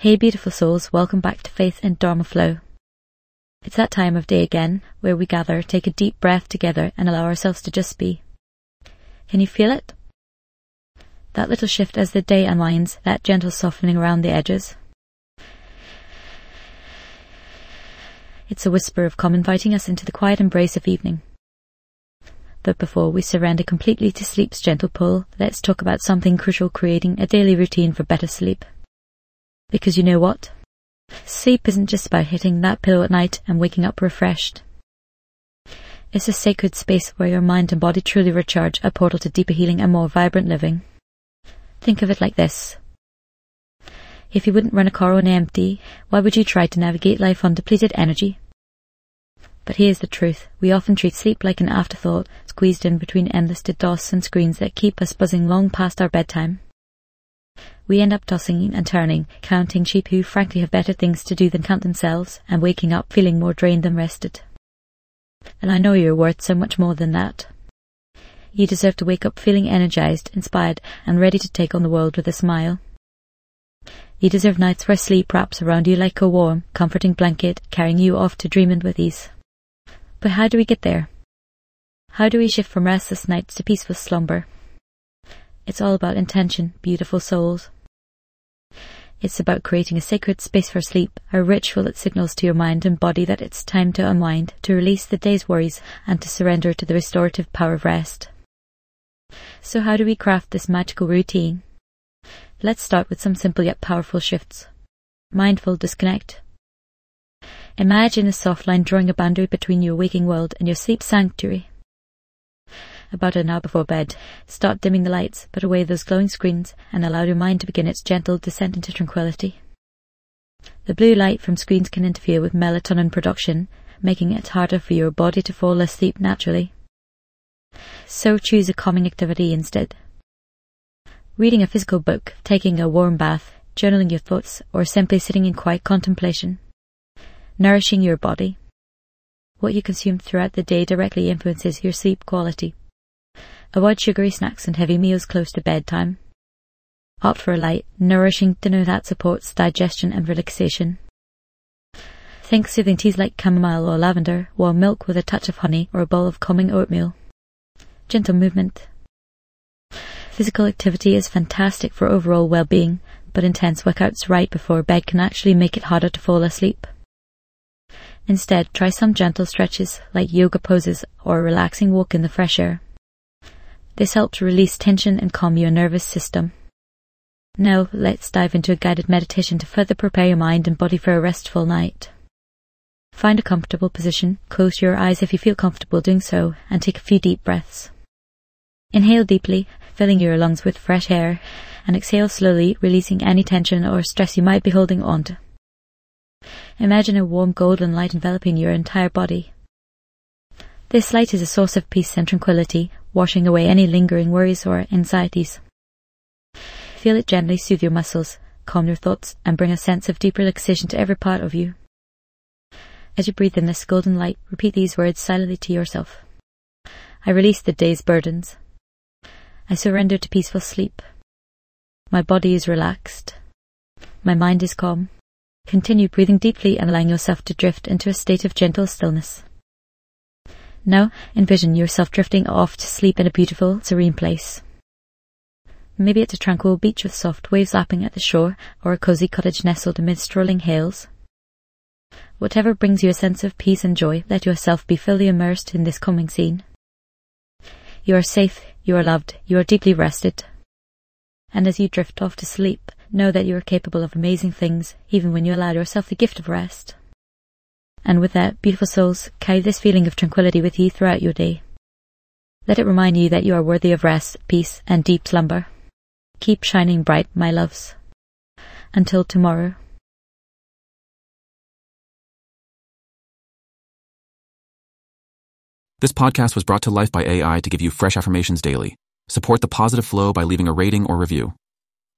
Hey beautiful souls, welcome back to Faith and Dharma Flow. It's that time of day again where we gather, take a deep breath together and allow ourselves to just be. Can you feel it? That little shift as the day unwinds, that gentle softening around the edges. It's a whisper of calm inviting us into the quiet embrace of evening. But before we surrender completely to sleep's gentle pull, let's talk about something crucial: creating a daily routine for better sleep. Because you know what? Sleep isn't just about hitting that pillow at night and waking up refreshed. It's a sacred space where your mind and body truly recharge, a portal to deeper healing and more vibrant living. Think of it like this. If you wouldn't run a car on empty, why would you try to navigate life on depleted energy? But here's the truth. We often treat sleep like an afterthought, squeezed in between endless DOS and screens that keep us buzzing long past our bedtime. We end up tossing and turning, counting sheep who frankly have better things to do than count themselves, and waking up feeling more drained than rested. And I know you're worth so much more than that. You deserve to wake up feeling energized, inspired, and ready to take on the world with a smile. You deserve nights where sleep wraps around you like a warm, comforting blanket, carrying you off to dreamland with ease. But how do we get there? How do we shift from restless nights to peaceful slumber? It's all about intention, beautiful souls. It's about creating a sacred space for sleep, a ritual that signals to your mind and body that it's time to unwind, to release the day's worries, and to surrender to the restorative power of rest. So how do we craft this magical routine? Let's start with some simple yet powerful shifts. Mindful disconnect. Imagine a soft line drawing a boundary between your waking world and your sleep sanctuary. About an hour before bed, start dimming the lights, put away those glowing screens, and allow your mind to begin its gentle descent into tranquility. The blue light from screens can interfere with melatonin production, making it harder for your body to fall asleep naturally. So choose a calming activity instead. Reading a physical book, taking a warm bath, journaling your thoughts, or simply sitting in quiet contemplation. Nourishing your body. What you consume throughout the day directly influences your sleep quality. Avoid sugary snacks and heavy meals close to bedtime. Opt for a light, nourishing dinner that supports digestion and relaxation. Think soothing teas like chamomile or lavender, warm milk with a touch of honey, or a bowl of calming oatmeal. Gentle movement. Physical activity is fantastic for overall well-being, but intense workouts right before bed can actually make it harder to fall asleep. Instead, try some gentle stretches like yoga poses or a relaxing walk in the fresh air. This helps release tension and calm your nervous system. Now, let's dive into a guided meditation to further prepare your mind and body for a restful night. Find a comfortable position, close your eyes if you feel comfortable doing so, and take a few deep breaths. Inhale deeply, filling your lungs with fresh air, and exhale slowly, releasing any tension or stress you might be holding on to. Imagine a warm golden light enveloping your entire body. This light is a source of peace and tranquility, washing away any lingering worries or anxieties. Feel it gently soothe your muscles, calm your thoughts, and bring a sense of deep relaxation to every part of you. As you breathe in this golden light, repeat these words silently to yourself. I release the day's burdens. I surrender to peaceful sleep. My body is relaxed. My mind is calm. Continue breathing deeply and allowing yourself to drift into a state of gentle stillness. Now, envision yourself drifting off to sleep in a beautiful, serene place. Maybe it's a tranquil beach with soft waves lapping at the shore, or a cozy cottage nestled amid strolling hills. Whatever brings you a sense of peace and joy, let yourself be fully immersed in this calming scene. You are safe, you are loved, you are deeply rested. And as you drift off to sleep, know that you are capable of amazing things, even when you allow yourself the gift of rest. And with that, beautiful souls, carry this feeling of tranquility with you throughout your day. Let it remind you that you are worthy of rest, peace, and deep slumber. Keep shining bright, my loves. Until tomorrow. This podcast was brought to life by AI to give you fresh affirmations daily. Support the positive flow by leaving a rating or review.